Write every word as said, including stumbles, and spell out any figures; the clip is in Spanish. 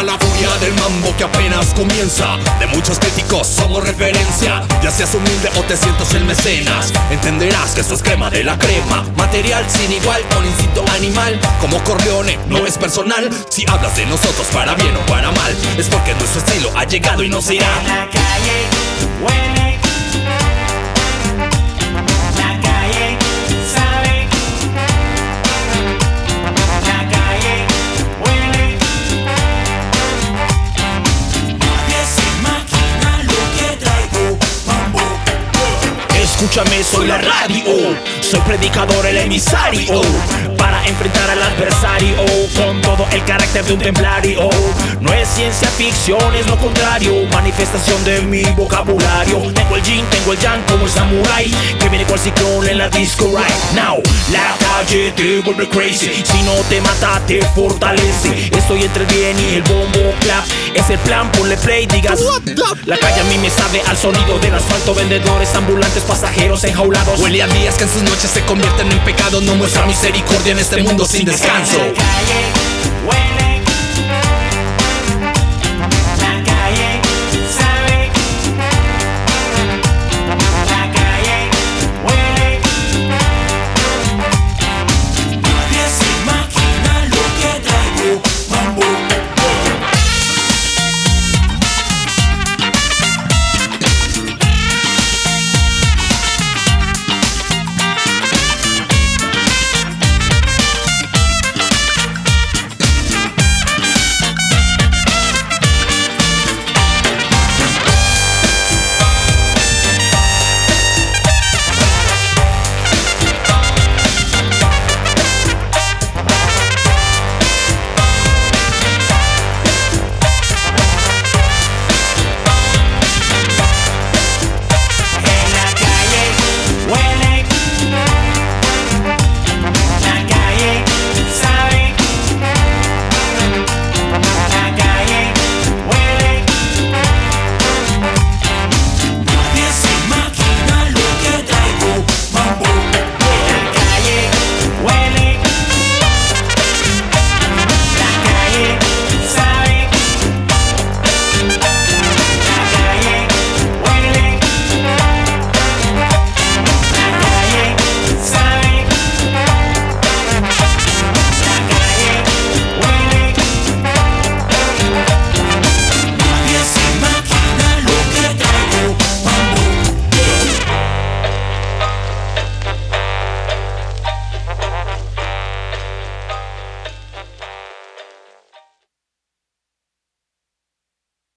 a la furia del mambo que apenas comienza. De muchos críticos somos referencia. Ya seas humilde o te sientas el mecenas, entenderás que esto es crema de la crema. Material sin igual, con instinto animal. Como Corleone, no es personal. Si hablas de nosotros para bien o para mal, es porque nuestro estilo ha llegado y no se irá. La calle huele, la calle sabe, la calle huele. Nadie se imagina lo que traigo, mambo. Escúchame, soy la radio, soy predicador, el emisario, para enfrentar al adversario con todo el carácter de un templario. No es ciencia ficción, es lo contrario, manifestación de mi vocabulario. Tengo el yin, tengo el yang como el samurai, que viene con el ciclón en la disco right now. La calle te vuelve crazy, si no te mata te fortalece. Estoy entre el bien y el bombo clap, es el plan, ponle play, digas. La calle a mí me sabe al sonido del asfalto, vendedores ambulantes, pasajeros enjaulados. Huele a días que en sus noches se convierten en pecado. No muestra misericordia en este mundo sin descanso. La calle huele.